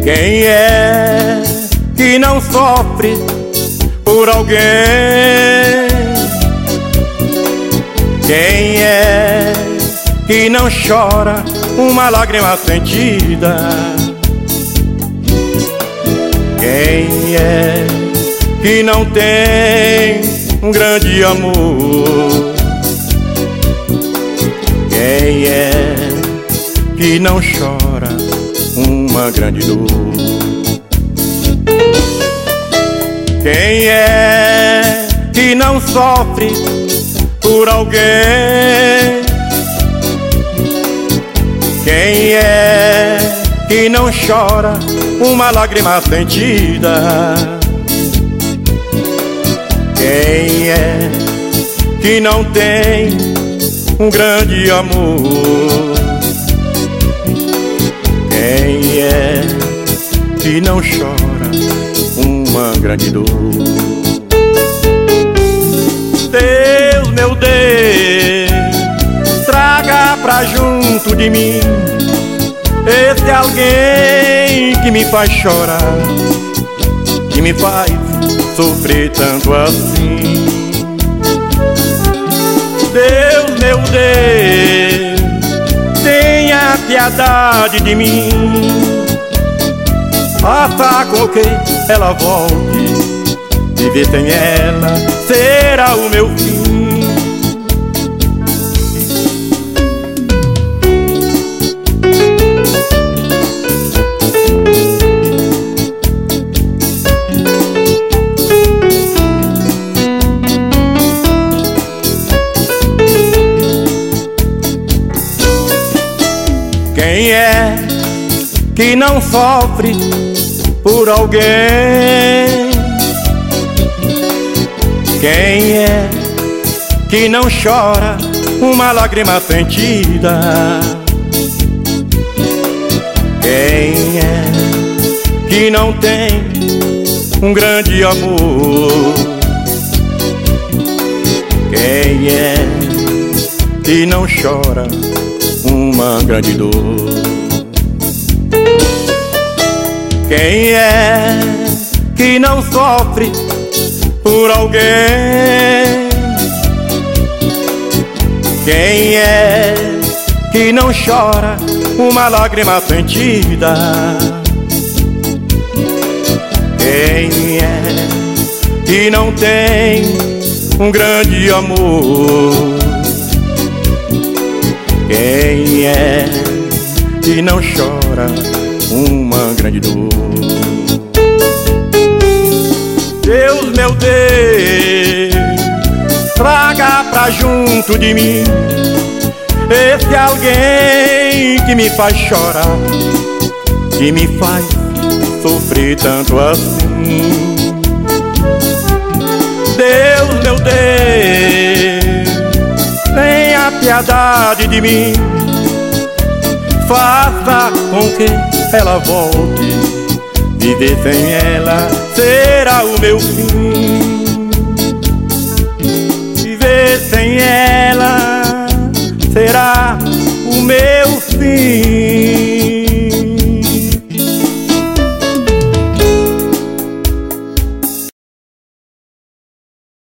Quem é que não sofre por alguém? Quem é que não chora uma lágrima sentida? Quem é que não tem um grande amor? Quem é que não chora uma grande dor? Quem é que não sofre por alguém? Quem é que não chora uma lágrima sentida? Quem é que não tem um grande amor? Quem é que não chora uma grande dor? Deus, meu Deus, traga pra junto de mim esse alguém que me faz chorar, que me faz sofrer tanto assim. Deus, meu Deus, tenha piedade de mim, faça com que ela volte, viver sem ela será o meu fim. Quem é que não sofre por alguém? Quem é que não chora uma lágrima sentida? Quem é que não tem um grande amor? Quem é que não chora uma grande dor? Quem é que não sofre por alguém? Quem é que não chora uma lágrima sentida? Quem é que não tem um grande amor? Quem é que não chora uma grande dor? Deus, meu Deus, traga pra junto de mim esse alguém que me faz chorar, que me faz sofrer tanto assim. Deus, meu Deus, tenha piedade de mim, faça com que ela volte, viver sem ela será o meu fim. Viver sem ela